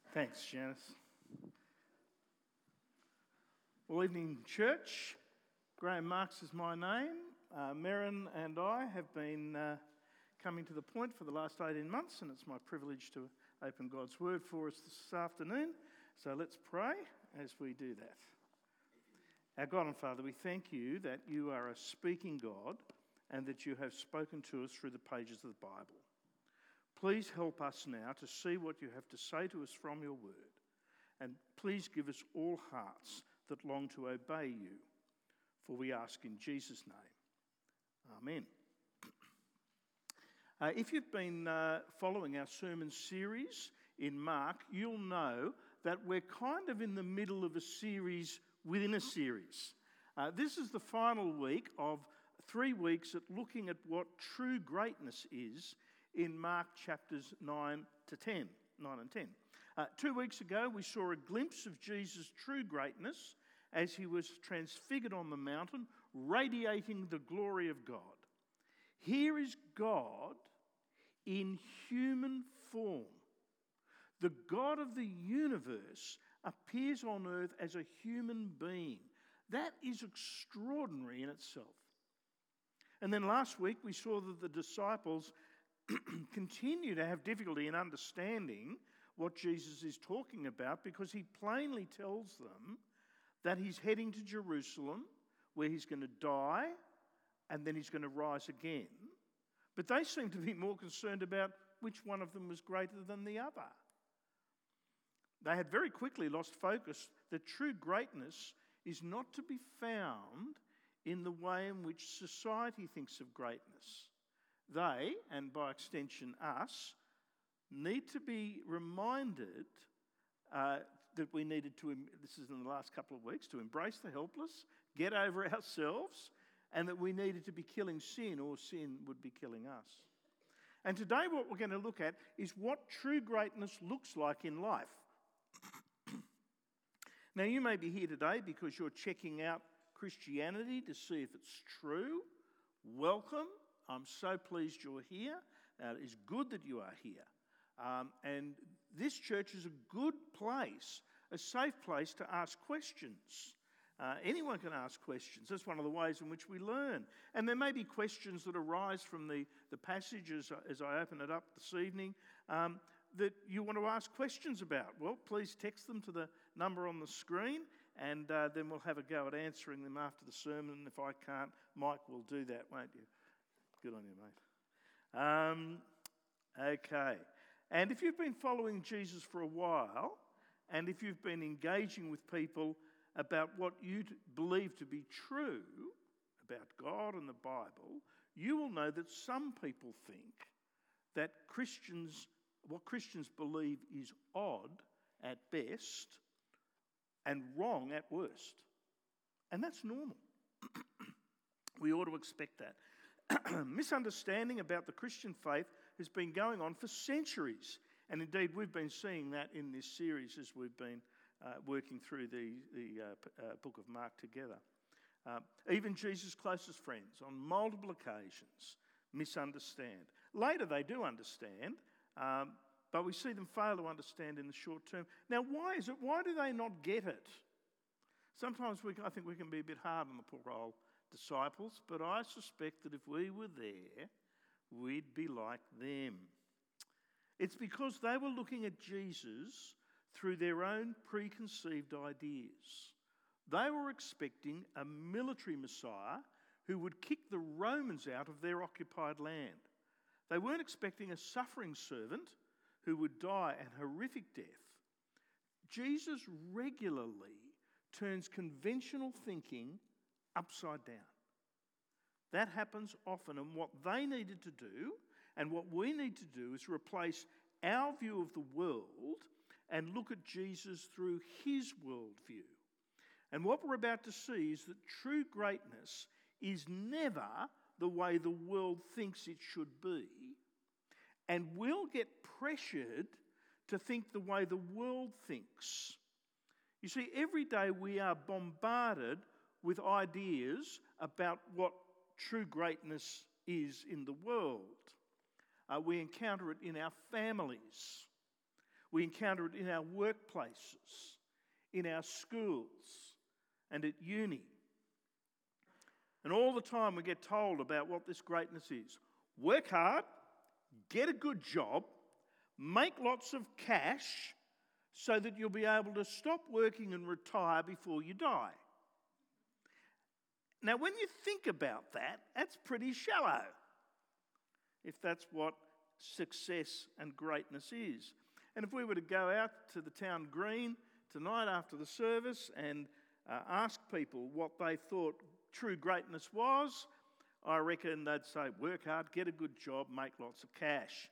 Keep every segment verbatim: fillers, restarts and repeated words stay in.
Thanks, Janice. Well, evening, church. Graham Marks is my name. Uh, Merrin and I have been uh, coming to the point for the last eighteen months, and it's my privilege to open God's Word for us this afternoon. So let's pray as we do that. Our God and Father, we thank you that you are a speaking God and that you have spoken to us through the pages of the Bible. Please help us now to see what you have to say to us from your word. And please give us all hearts that long to obey you. For we ask in Jesus' name. Amen. Uh, if you've been uh, following our sermon series in Mark, you'll know that we're kind of in the middle of a series within a series. Uh, this is the final week of three weeks at looking at what true greatness is in Mark chapters nine to ten, nine and ten. Uh, two weeks ago, we saw a glimpse of Jesus' true greatness as he was transfigured on the mountain, radiating the glory of God. Here is God in human form. The God of the universe appears on earth as a human being. That is extraordinary in itself. And then last week, we saw that the disciples continue to have difficulty in understanding what Jesus is talking about because he plainly tells them that he's heading to Jerusalem where he's going to die and then he's going to rise again. But they seem to be more concerned about which one of them was greater than the other. They had very quickly lost focus that true greatness is not to be found in the way in which society thinks of greatness. They, and by extension us, need to be reminded uh, that we needed to, this is in the last couple of weeks, to embrace the helpless, get over ourselves, and that we needed to be killing sin or sin would be killing us. And today what we're going to look at is what true greatness looks like in life. Now you may be here today because you're checking out Christianity to see if it's true. Welcome. I'm so pleased you're here. Uh, it's good that you are here. Um, and this church is a good place, a safe place to ask questions. Uh, anyone can ask questions. That's one of the ways in which we learn. And there may be questions that arise from the, the passage as, as I open it up this evening um, that you want to ask questions about. Well, please text them to the number on the screen and uh, then we'll have a go at answering them after the sermon. And if I can't, Mike will do that, won't you? Good on you, mate. Um, okay. And if you've been following Jesus for a while, and if you've been engaging with people about what you believe to be true about God and the Bible, you will know that some people think that Christians, what Christians believe is odd at best and wrong at worst. And that's normal. We ought to expect that. Misunderstanding about the Christian faith has been going on for centuries. And indeed, we've been seeing that in this series as we've been uh, working through the, the uh, p- uh, book of Mark together. Uh, even Jesus' closest friends, on multiple occasions, misunderstand. Later, they do understand, um, but we see them fail to understand in the short term. Now, why is it? Why do they not get it? Sometimes we, I think we can be a bit hard on the poor old disciples, but I suspect that if we were there, we'd be like them. It's because they were looking at Jesus through their own preconceived ideas. They were expecting a military Messiah who would kick the Romans out of their occupied land. They weren't expecting a suffering servant who would die a horrific death. Jesus regularly turns conventional thinking upside down. That happens often, and what they needed to do and what we need to do is replace our view of the world and look at Jesus through his worldview. And what we're about to see is that true greatness is never the way the world thinks it should be, and we'll get pressured to think the way the world thinks. You see, every day we are bombarded with ideas about what true greatness is in the world. Uh, we encounter it in our families. We encounter it in our workplaces, in our schools, and at uni. And all the time we get told about what this greatness is. Work hard, get a good job, make lots of cash so that you'll be able to stop working and retire before you die. Now, when you think about that, that's pretty shallow, if that's what success and greatness is. And if we were to go out to the town green tonight after the service and uh, ask people what they thought true greatness was, I reckon they'd say, work hard, get a good job, make lots of cash.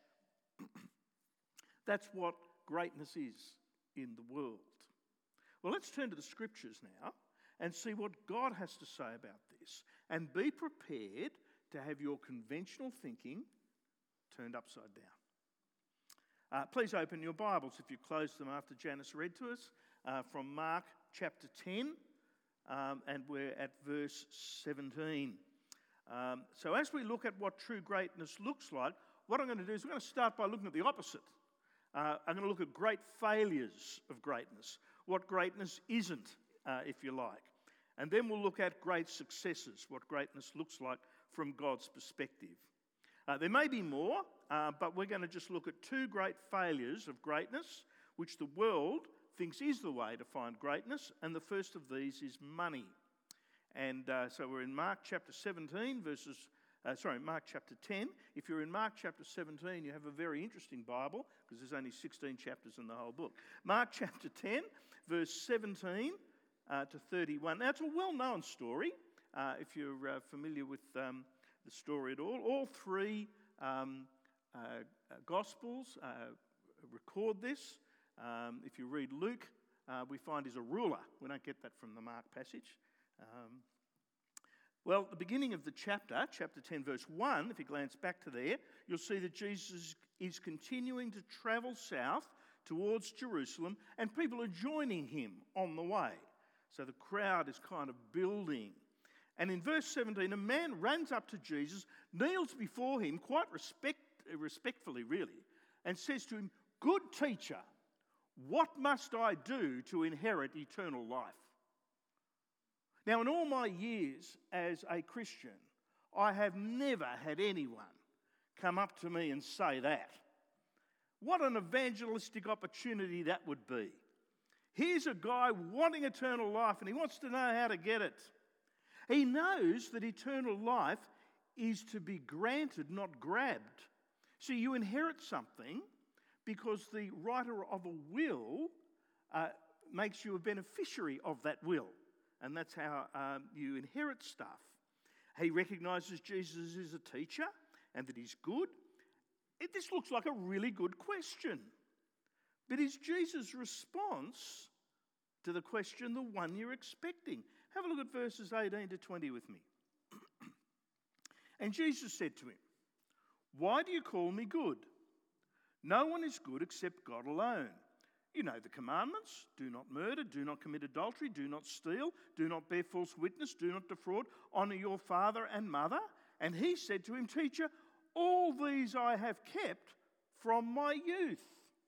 That's what greatness is in the world. Well, let's turn to the scriptures now and see what God has to say about this, and be prepared to have your conventional thinking turned upside down. Uh, please open your Bibles, if you've closed them after Janice read to us, uh, from Mark chapter ten, um, and we're at verse seventeen. Um, so as we look at what true greatness looks like, what I'm going to do is we're going to start by looking at the opposite. Uh, I'm going to look at great failures of greatness, what greatness isn't, uh, if you like. And then we'll look at great successes, what greatness looks like from God's perspective. Uh, there may be more, uh, but we're going to just look at two great failures of greatness, which the world thinks is the way to find greatness, and the first of these is money. And uh, so we're in Mark chapter seventeen, verses, uh, sorry, Mark chapter ten. If you're in Mark chapter seventeen, you have a very interesting Bible, because there's only sixteen chapters in the whole book. Mark chapter ten, verse seventeen uh, to thirty-one. Now, it's a well-known story, uh, if you're uh, familiar with um, the story at all. All three um, uh, uh, Gospels uh, record this. Um, if you read Luke, uh, we find he's a ruler. We don't get that from the Mark passage. Um, well, at the beginning of the chapter, chapter ten, verse one, if you glance back to there, you'll see that Jesus is continuing to travel south towards Jerusalem, and people are joining him on the way. So the crowd is kind of building. And in verse seventeen, a man runs up to Jesus, kneels before him, quite respect, respectfully really, and says to him, "Good teacher, what must I do to inherit eternal life?" Now, in all my years as a Christian, I have never had anyone come up to me and say that. What an evangelistic opportunity that would be. Here's a guy wanting eternal life, and he wants to know how to get it. He knows that eternal life is to be granted, not grabbed. So you inherit something because the writer of a will uh, makes you a beneficiary of that will. And that's how um, you inherit stuff. He recognises Jesus as a teacher and that he's good. It, this looks like a really good question. But is Jesus' response to the question the one you're expecting? Have a look at verses eighteen to twenty with me. And Jesus said to him, "Why do you call me good? No one is good except God alone. You know the commandments: do not murder, do not commit adultery, do not steal, do not bear false witness, do not defraud, honour your father and mother." And he said to him, "Teacher, all these I have kept from my youth."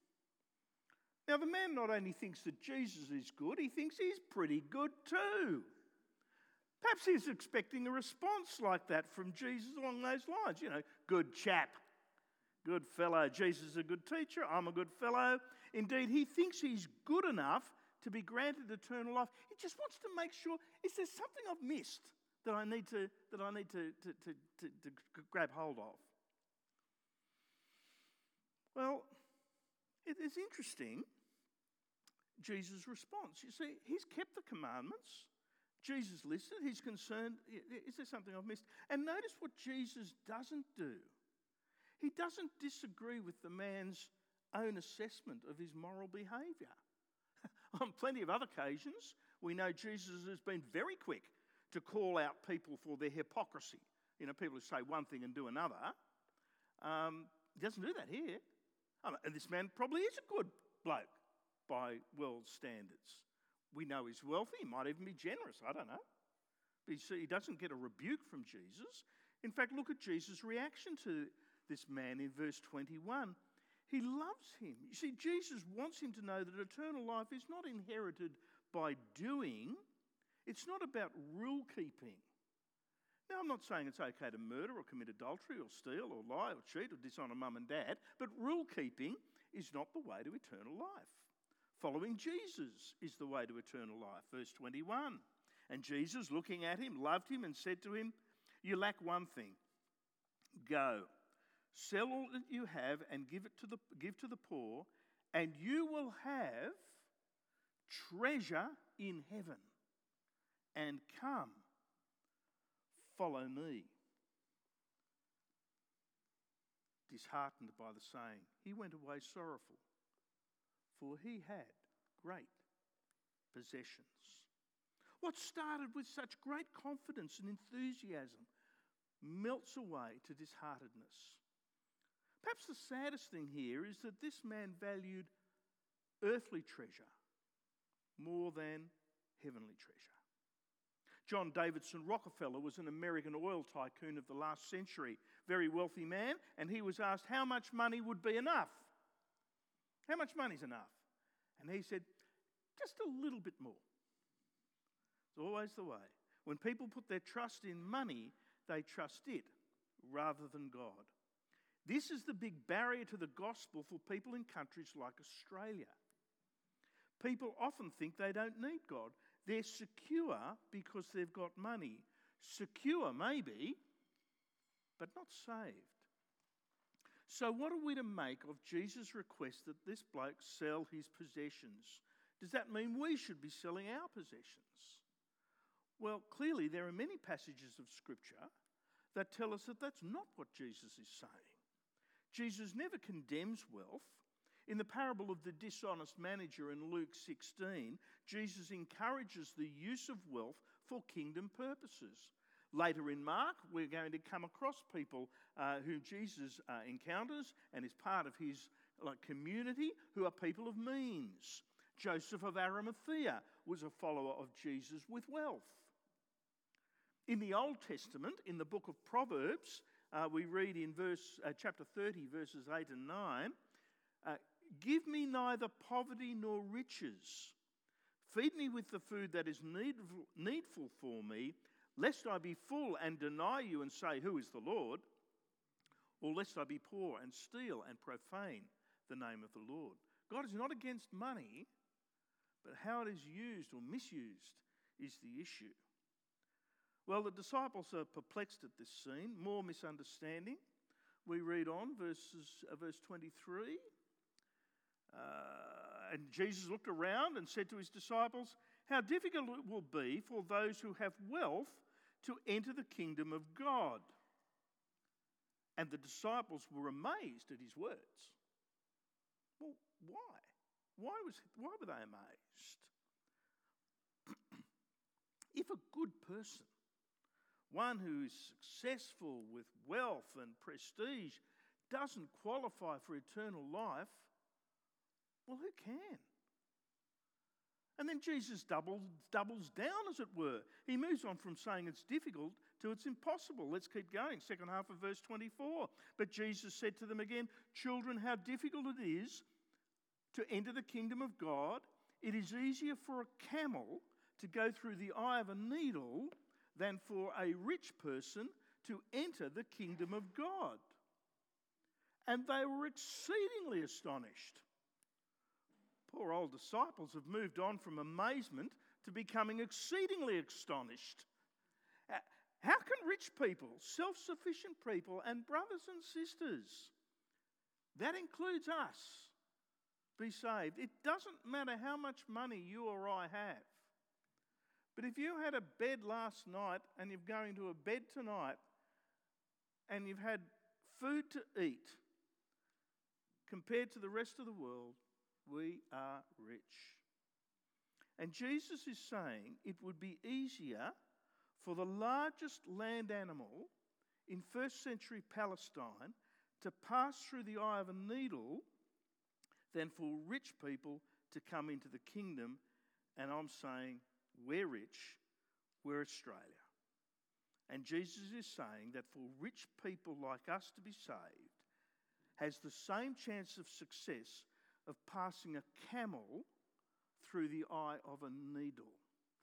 Now the man not only thinks that Jesus is good, he thinks he's pretty good too. Perhaps he's expecting a response like that from Jesus along those lines. You know, good chap, good fellow. Jesus is a good teacher, I'm a good fellow. Indeed, he thinks he's good enough to be granted eternal life. He just wants to make sure, is there something I've missed that I need to, that I need to, to, to, to, to grab hold of? Well, it is interesting, Jesus' response. You see, he's kept the commandments. Jesus listened. He's concerned, is there something I've missed? And notice what Jesus doesn't do. He doesn't disagree with the man's own assessment of his moral behaviour. On plenty of other occasions, we know Jesus has been very quick to call out people for their hypocrisy. You know, people who say one thing and do another. Um, he doesn't do that here. Um, and this man probably is a good bloke by world standards. We know he's wealthy. He might even be generous. I don't know. But you see, he doesn't get a rebuke from Jesus. In fact, look at Jesus' reaction to this man in verse twenty-one. He loves him. You see, Jesus wants him to know that eternal life is not inherited by doing. It's not about rule keeping. Now, I'm not saying it's okay to murder or commit adultery or steal or lie or cheat or dishonour mum and dad, but rule keeping is not the way to eternal life. Following Jesus is the way to eternal life. Verse twenty-one. And Jesus, looking at him, loved him and said to him, "You lack one thing. Go, sell all that you have and give it to the give to the poor, and you will have treasure in heaven. And come, follow me." Disheartened by the saying, he went away sorrowful, for he had great possessions. What started with such great confidence and enthusiasm melts away to disheartedness. Perhaps the saddest thing here is that this man valued earthly treasure more than heavenly treasure. John Davidson Rockefeller was an American oil tycoon of the last century, very wealthy man, and he was asked how much money would be enough. How much money is enough? And he said, just a little bit more. It's always the way. When people put their trust in money, they trust it rather than God. This is the big barrier to the gospel for people in countries like Australia. People often think they don't need God. They're secure because they've got money. Secure, maybe, but not saved. So what are we to make of Jesus' request that this bloke sell his possessions? Does that mean we should be selling our possessions? Well, clearly there are many passages of Scripture that tell us that that's not what Jesus is saying. Jesus never condemns wealth. In the parable of the dishonest manager in Luke sixteen, Jesus encourages the use of wealth for kingdom purposes. Later in Mark, we're going to come across people uh, who Jesus uh, encounters and is part of his like, community who are people of means. Joseph of Arimathea was a follower of Jesus with wealth. In the Old Testament, in the book of Proverbs, uh, we read in verse uh, chapter thirty, verses eight and nine, uh, "Give me neither poverty nor riches. Feed me with the food that is needful, needful for me, lest I be full and deny you and say, 'Who is the Lord?' Or lest I be poor and steal and profane the name of the Lord." God is not against money, but how it is used or misused is the issue. Well, the disciples are perplexed at this scene, more misunderstanding. We read on, verses, uh, verse twenty-three. Uh, and Jesus looked around and said to his disciples, "How difficult it will be for those who have wealth to enter the kingdom of God." And the disciples were amazed at his words. Well, why? Why, was, why were they amazed? If a good person, one who is successful with wealth and prestige, doesn't qualify for eternal life, well, who can? And then Jesus doubles, doubles down, as it were. He moves on from saying it's difficult to it's impossible. Let's keep going. Second half of verse twenty-four. "But Jesus said to them again, 'Children, how difficult it is to enter the kingdom of God. It is easier for a camel to go through the eye of a needle than for a rich person to enter the kingdom of God.' And they were exceedingly astonished." Poor old disciples have moved on from amazement to becoming exceedingly astonished. How can rich people, self-sufficient people, and brothers and sisters, that includes us, be saved? It doesn't matter how much money you or I have. But if you had a bed last night and you're going to a bed tonight and you've had food to eat, compared to the rest of the world, we are rich. And Jesus is saying it would be easier for the largest land animal in first century Palestine to pass through the eye of a needle than for rich people to come into the kingdom. And I'm saying we're rich, we're Australia. And Jesus is saying that for rich people like us to be saved, has the same chance of success of passing a camel through the eye of a needle.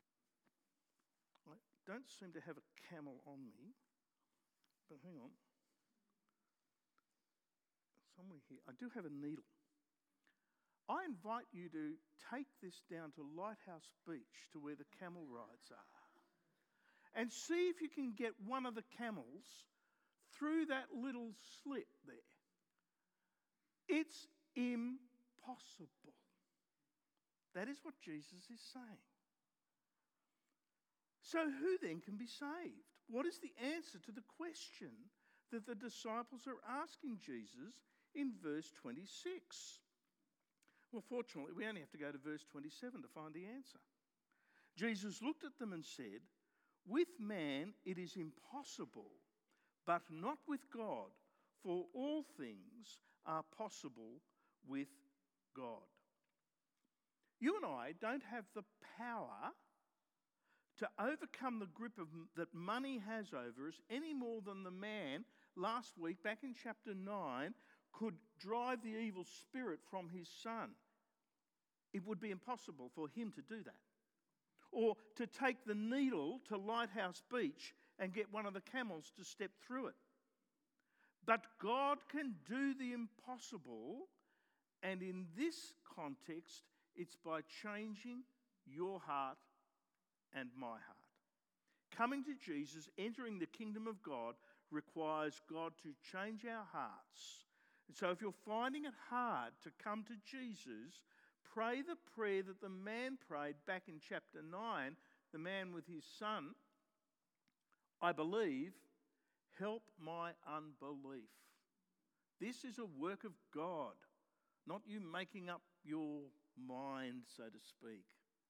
I don't seem to have a camel on me, but hang on. Somewhere here. I do have a needle. I invite you to take this down to Lighthouse Beach, to where the camel rides are, and see if you can get one of the camels through that little slit there. It's impossible. That is what Jesus is saying. So who then can be saved? What is the answer to the question that the disciples are asking Jesus in verse twenty-six? Well, fortunately, we only have to go to verse twenty-seven to find the answer. Jesus looked at them and said, "With man it is impossible, but not with God, for all things are possible with God." You and I don't have the power to overcome the grip of, that money has over us any more than the man last week, back in chapter nine, could drive the evil spirit from his son. It would be impossible for him to do that. Or to take the needle to Lighthouse Beach and get one of the camels to step through it. But God can do the impossible, and in this context, it's by changing your heart and my heart. Coming to Jesus, entering the kingdom of God, requires God to change our hearts. And so if you're finding it hard to come to Jesus, pray the prayer that the man prayed back in chapter nine, the man with his son. I believe, help my unbelief. This is a work of God, not you making up your mind, so to speak.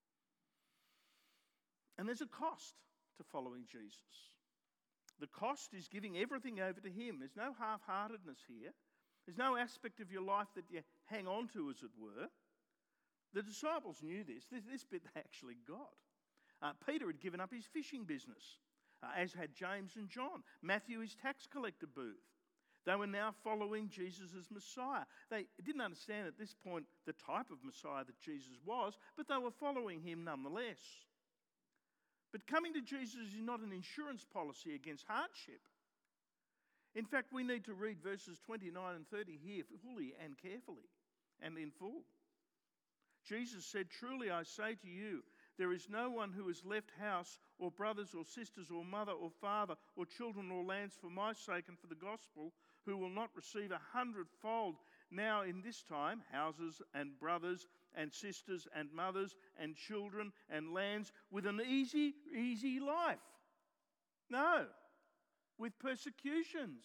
And there's a cost to following Jesus. The cost is giving everything over to him. There's no half-heartedness here. There's no aspect of your life that you hang on to, as it were. The disciples knew this. This, this bit they actually got. Uh, Peter had given up his fishing business, uh, as had James and John. Matthew, his tax collector booth. They were now following Jesus as Messiah. They didn't understand at this point the type of Messiah that Jesus was, but they were following him nonetheless. But coming to Jesus is not an insurance policy against hardship. In fact, we need to read verses twenty-nine and thirty here fully and carefully and in full. Jesus said, "Truly I say to you, there is no one who has left house or brothers or sisters or mother or father or children or lands for my sake and for the gospel who will not receive a hundredfold now in this time, houses and brothers and sisters and mothers and children and lands, with an easy, easy life. No, with persecutions.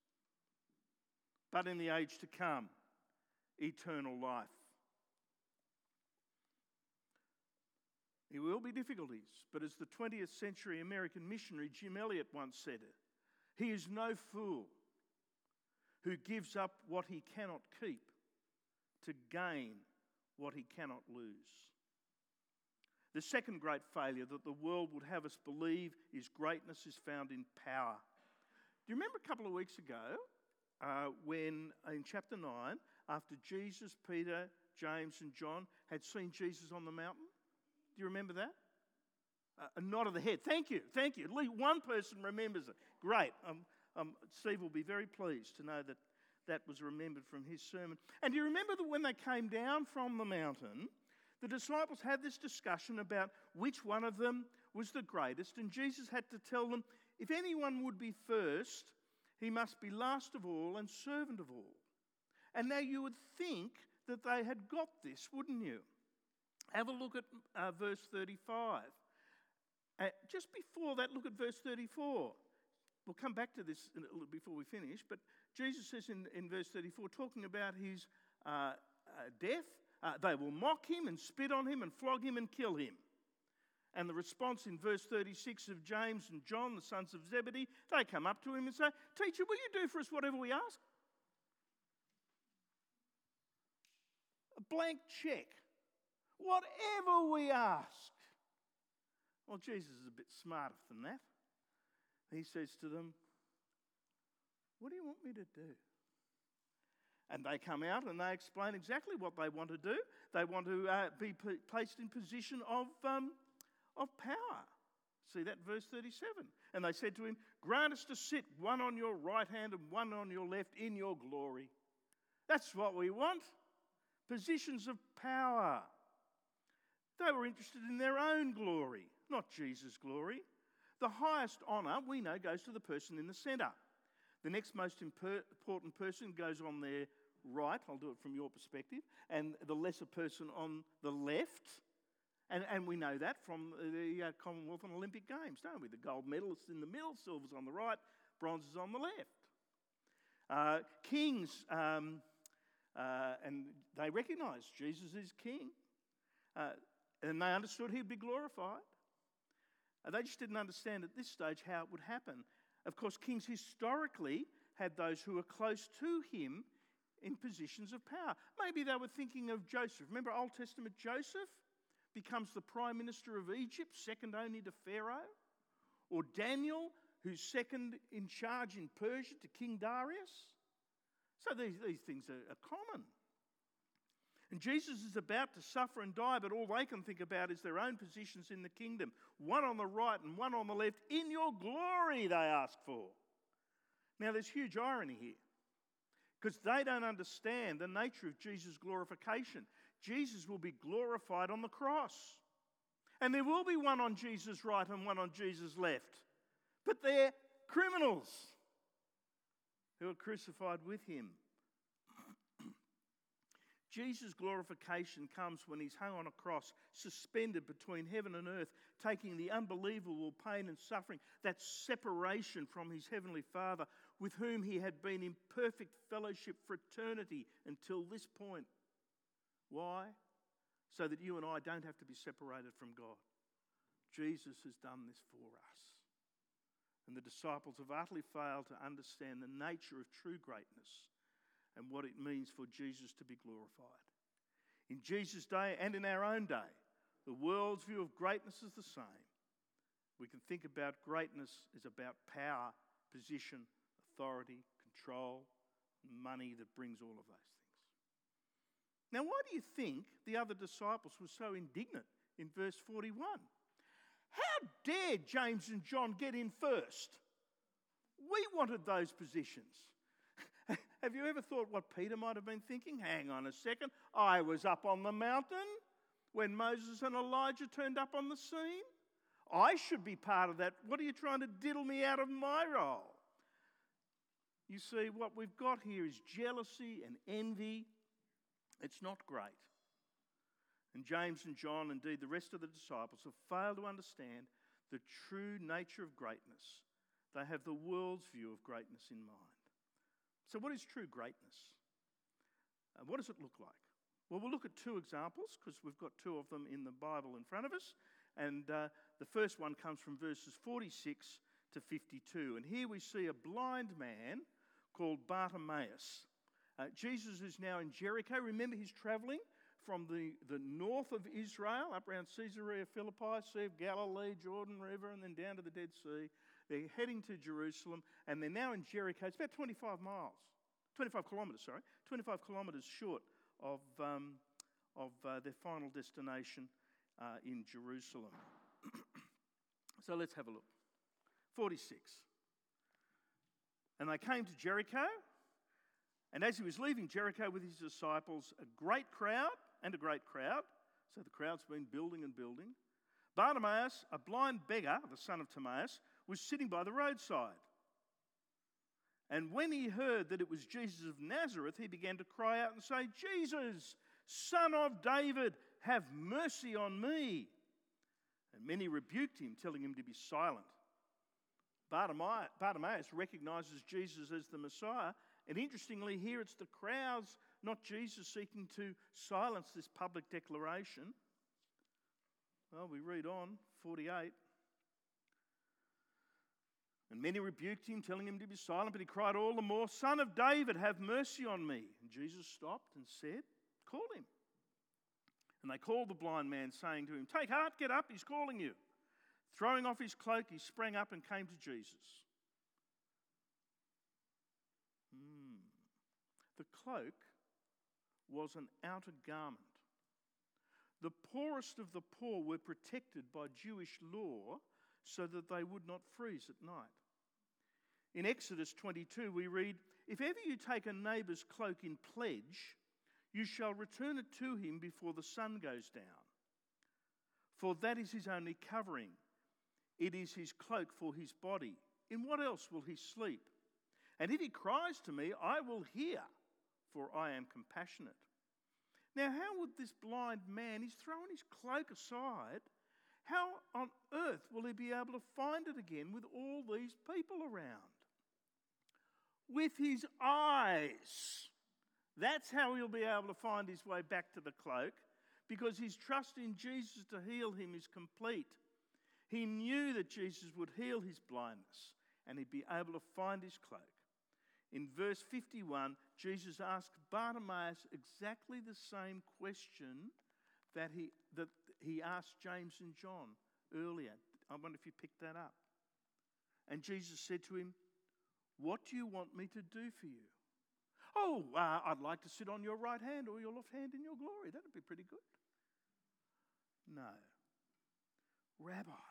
But in the age to come, eternal life." There will be difficulties, but as the twentieth century American missionary Jim Elliot once said it, he is no fool who gives up what he cannot keep to gain what he cannot lose. The second great failure that the world would have us believe is greatness is found in power. Do you remember a couple of weeks ago uh, when in chapter nine, after Jesus, Peter, James and John had seen Jesus on the mountain? Do you remember that? Uh, a nod of the head. Thank you, thank you. At least one person remembers it. Great. Um, um, Steve will be very pleased to know that that was remembered from his sermon. And do you remember that when they came down from the mountain, the disciples had this discussion about which one of them was the greatest, and Jesus had to tell them, if anyone would be first, he must be last of all and servant of all. And now you would think that they had got this, wouldn't you? Have a look at uh, verse thirty-five. Uh, just before that, look at verse thirty-four. We'll come back to this a little before we finish, but Jesus says in, in verse thirty-four, talking about his uh, uh, death, uh, they will mock him and spit on him and flog him and kill him. And the response in verse thirty-six of James and John, the sons of Zebedee, they come up to him and say, "Teacher, will you do for us whatever we ask?" A blank check. Whatever we ask. Well, Jesus is a bit smarter than that. He says to them, "What do you want me to do?" And they come out and they explain exactly what they want to do. They want to uh, be p- placed in position of, um, of power. See that, verse thirty-seven. And they said to him, grant us to sit one on your right hand and one on your left in your glory. That's what we want. Positions of power. They were interested in their own glory, not Jesus' glory. The highest honour, we know, goes to the person in the centre. The next most imper- important person goes on their right, I'll do it from your perspective, and the lesser person on the left. And, and we know that from the uh, Commonwealth and Olympic Games, don't we? The gold medalists in the middle, silver's on the right, bronze is on the left. Uh, kings, um, uh, and they recognised Jesus is king. Uh, and they understood he'd be glorified. Uh, they just didn't understand at this stage how it would happen. Of course, kings historically had those who were close to him in positions of power. Maybe they were thinking of Joseph. Remember Old Testament Joseph becomes the prime minister of Egypt, second only to Pharaoh? Or Daniel, who's second in charge in Persia to King Darius? So these, these things are, are common. And Jesus is about to suffer and die, but all they can think about is their own positions in the kingdom. One on the right and one on the left. In your glory, they ask for. Now, there's huge irony here, because they don't understand the nature of Jesus' glorification. Jesus will be glorified on the cross. And there will be one on Jesus' right and one on Jesus' left. But they're criminals who are crucified with him. Jesus' glorification comes when he's hung on a cross, suspended between heaven and earth, taking the unbelievable pain and suffering, that separation from his heavenly Father, with whom he had been in perfect fellowship for eternity until this point. Why? So that you and I don't have to be separated from God. Jesus has done this for us. And the disciples have utterly failed to understand the nature of true greatness and what it means for Jesus to be glorified. In Jesus' day and in our own day, the world's view of greatness is the same. We can think about greatness as about power, position, authority, control, money that brings all of those things. Now, why do you think the other disciples were so indignant in verse forty-one? How dare James and John get in first? We wanted those positions. Have you ever thought what Peter might have been thinking? Hang on a second, I was up on the mountain when Moses and Elijah turned up on the scene. I should be part of that. What are you trying to diddle me out of my role? You see, what we've got here is jealousy and envy. It's not great. And James and John, indeed the rest of the disciples, have failed to understand the true nature of greatness. They have the world's view of greatness in mind. So what is true greatness? Uh, what does it look like? Well, we'll look at two examples because we've got two of them in the Bible in front of us. And uh, the first one comes from verses forty-six to fifty-two. And here we see a blind man called Bartimaeus. Uh, Jesus is now in Jericho. Remember, he's travelling from the, the north of Israel, up around Caesarea Philippi, Sea of Galilee, Jordan River, and then down to the Dead Sea. They're heading to Jerusalem, and they're now in Jericho. It's about twenty-five miles, twenty-five kilometres, sorry, twenty-five kilometres short of, um, of uh, their final destination uh, in Jerusalem. So let's have a look. forty-six. And they came to Jericho, and as he was leaving Jericho with his disciples, a great crowd, and a great crowd, so the crowd's been building and building. Bartimaeus, a blind beggar, the son of Timaeus, was sitting by the roadside. And when he heard that it was Jesus of Nazareth, he began to cry out and say, Jesus, Son of David, have mercy on me. And many rebuked him, telling him to be silent. Bartimaeus, Bartimaeus recognizes Jesus as the Messiah. And interestingly, here it's the crowds, not Jesus, seeking to silence this public declaration. Well, we read on, forty-eight. And many rebuked him, telling him to be silent, but he cried all the more, Son of David, have mercy on me. And Jesus stopped and said, call him. And they called the blind man, saying to him, take heart, get up, he's calling you. Throwing off his cloak, he sprang up and came to Jesus. Hmm. The cloak was an outer garment. The poorest of the poor were protected by Jewish law so that they would not freeze at night. In Exodus twenty-two we read, "If ever you take a neighbour's cloak in pledge, you shall return it to him before the sun goes down. For that is his only covering. It is his cloak for his body. In what else will he sleep? And if he cries to me, I will hear, for I am compassionate." Now, how would this blind man, he's thrown his cloak aside, how on earth will he be able to find it again with all these people around? With his eyes. That's how he'll be able to find his way back to the cloak, because his trust in Jesus to heal him is complete. He knew that Jesus would heal his blindness and he'd be able to find his cloak. In verse fifty-one, Jesus asked Bartimaeus exactly the same question that he, that he asked James and John earlier. I wonder if you picked that up. And Jesus said to him, "What do you want me to do for you?" "Oh, uh, I'd like to sit on your right hand or your left hand in your glory." That'd be pretty good. "No. Rabbi,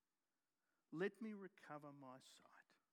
let me recover my sight."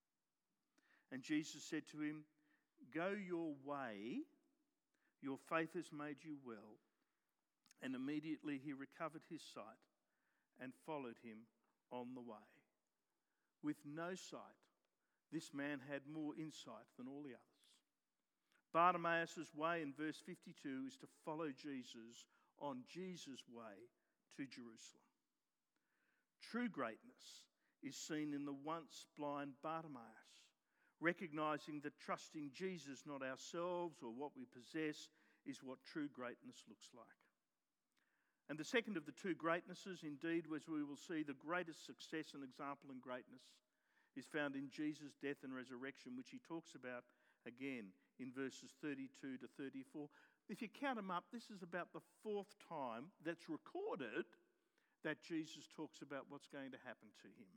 And Jesus said to him, "Go your way, your faith has made you well." And immediately he recovered his sight and followed him on the way. With no sight, this man had more insight than all the others. Bartimaeus' way in verse fifty-two is to follow Jesus on Jesus' way to Jerusalem. True greatness is seen in the once blind Bartimaeus, recognising that trusting Jesus, not ourselves or what we possess, is what true greatness looks like. And the second of the two greatnesses, indeed, as we will see, the greatest success and example in greatness is found in Jesus' death and resurrection, which he talks about again in verses thirty-two to thirty-four. If you count them up, this is about the fourth time that's recorded that Jesus talks about what's going to happen to him.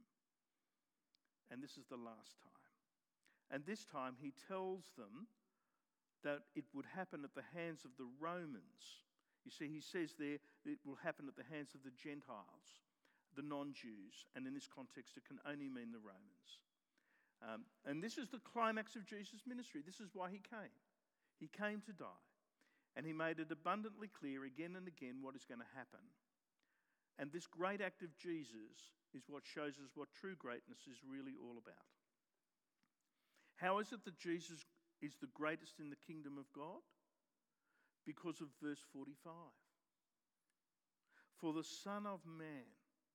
And this is the last time. And this time he tells them that it would happen at the hands of the Romans. You see, he says there it will happen at the hands of the Gentiles, the non-Jews. And in this context, it can only mean the Romans. Um, and this is the climax of Jesus' ministry. This is why he came. He came to die. And he made it abundantly clear again and again what is going to happen. And this great act of Jesus is what shows us what true greatness is really all about. How is it that Jesus is the greatest in the kingdom of God? Because of verse forty-five. For the Son of Man,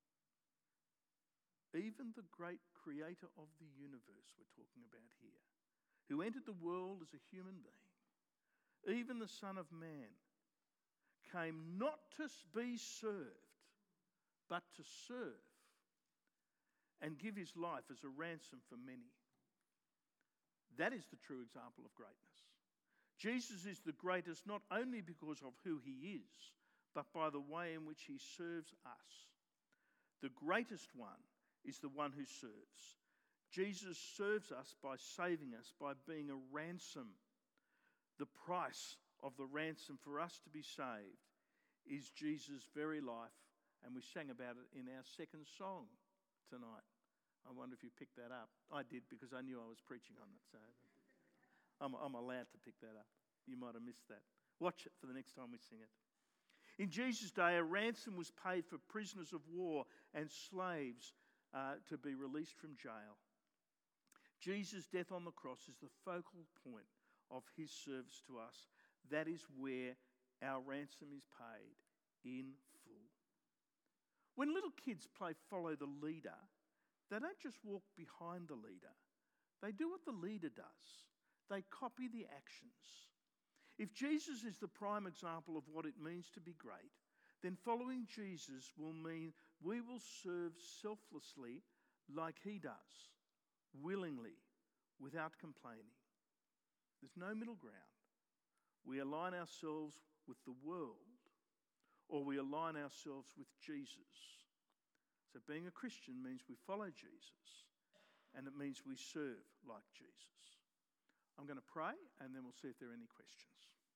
even the great creator of the universe we're talking about here, who entered the world as a human being, even the Son of Man, came not to be served, but to serve and give his life as a ransom for many. That is the true example of greatness. Jesus is the greatest not only because of who he is, but by the way in which he serves us. The greatest one is the one who serves. Jesus serves us by saving us, by being a ransom. The price of the ransom for us to be saved is Jesus' very life, and we sang about it in our second song tonight. I wonder if you picked that up. I did, because I knew I was preaching on it, so I'm, I'm allowed to pick that up. You might have missed that. Watch it for the next time we sing it. In Jesus' day, a ransom was paid for prisoners of war and slaves uh, to be released from jail. Jesus' death on the cross is the focal point of his service to us. That is where our ransom is paid in full. When little kids play follow the leader, they don't just walk behind the leader. They do what the leader does. They copy the actions. If Jesus is the prime example of what it means to be great, then following Jesus will mean we will serve selflessly like he does, willingly, without complaining. There's no middle ground. We align ourselves with the world, or we align ourselves with Jesus. So being a Christian means we follow Jesus, and it means we serve like Jesus. I'm going to pray and then we'll see if there are any questions.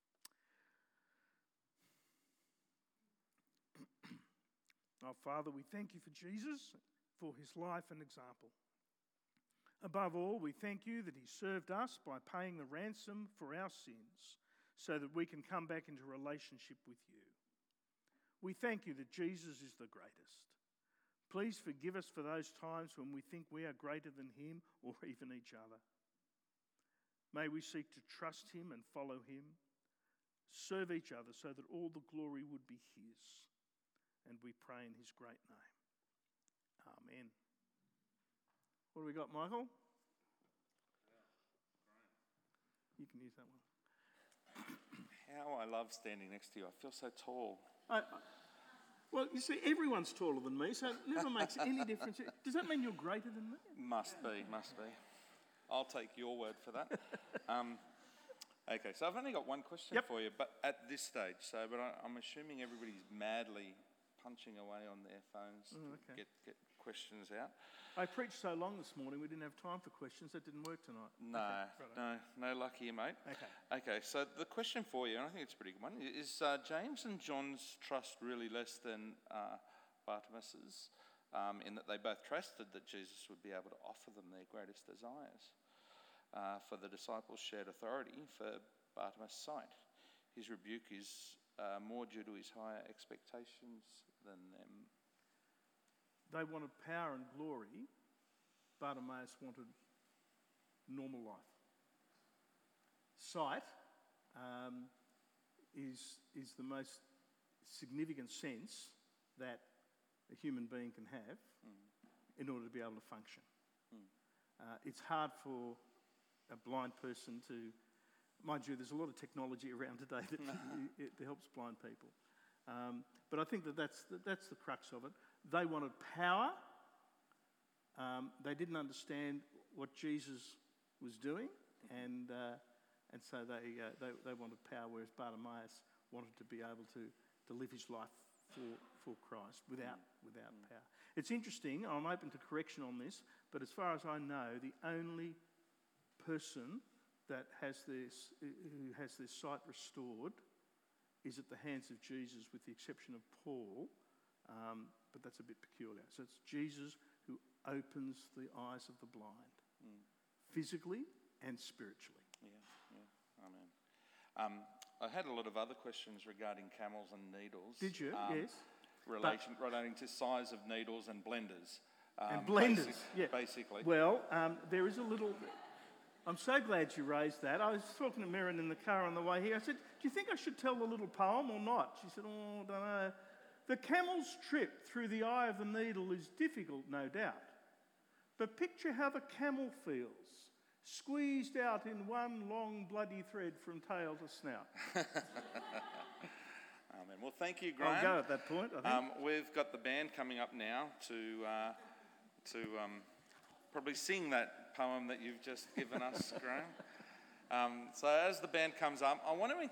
Our Father, we thank you for Jesus, for his life and example. Above all, we thank you that he served us by paying the ransom for our sins so that we can come back into relationship with you. We thank you that Jesus is the greatest. Please forgive us for those times when we think we are greater than him or even each other. May we seek to trust him and follow him, serve each other so that all the glory would be his. And we pray in his great name. Amen. What do we got, Michael? You can use that one. How I love standing next to you. I feel so tall. I, I, well, you see, everyone's taller than me, so it never makes any difference. Does that mean you're greater than me? Must be, must be. I'll take your word for that. um, okay, so I've only got one question yep. for you, but at this stage, so but I, I'm assuming everybody's madly punching away on their phones oh, to okay. get, get questions out. I preached so long this morning we didn't have time for questions. That didn't work tonight. No, okay, no, no luck here, mate. Okay. Okay, so the question for you, and I think it's a pretty good one, is uh, James and John's trust really less than uh, Bartimaeus's, um, in that they both trusted that Jesus would be able to offer them their greatest desires? Uh, for the disciples shared authority, for Bartimaeus' sight. His rebuke is uh, more due to his higher expectations than them. They wanted power and glory. Bartimaeus wanted normal life. Sight um, is, is the most significant sense that a human being can have mm. in order to be able to function. Mm. Uh, it's hard for a blind person to, mind you, there's a lot of technology around today that it, it helps blind people. Um, but I think that that's the, that's the crux of it. They wanted power. Um, they didn't understand what Jesus was doing, and uh, and so they, uh, they they wanted power, whereas Bartimaeus wanted to be able to, to live his life for for Christ without without mm. power. It's interesting. I'm open to correction on this, but as far as I know, the only person that has this who has their sight restored is at the hands of Jesus, with the exception of Paul, um, but that's a bit peculiar. So it's Jesus who opens the eyes of the blind, mm. physically and spiritually. Yeah, yeah, amen. Um, I had a lot of other questions regarding camels and needles. Did you? Um, yes. Relation, relating to size of needles and blenders. Um, and blenders, basic, yeah. Basically. Well, um, there is a little... I'm so glad you raised that. I was talking to Mirren in the car on the way here. I said, do you think I should tell the little poem or not? She said, oh, I don't know. The camel's trip through the eye of the needle is difficult, no doubt. But picture how the camel feels, squeezed out in one long bloody thread from tail to snout. Amen. Well, thank you, Graham. I'll go at that point, I think. Um, we've got the band coming up now to, uh, to um, probably sing that poem that you've just given us, Graham. Um, so as the band comes up, I want to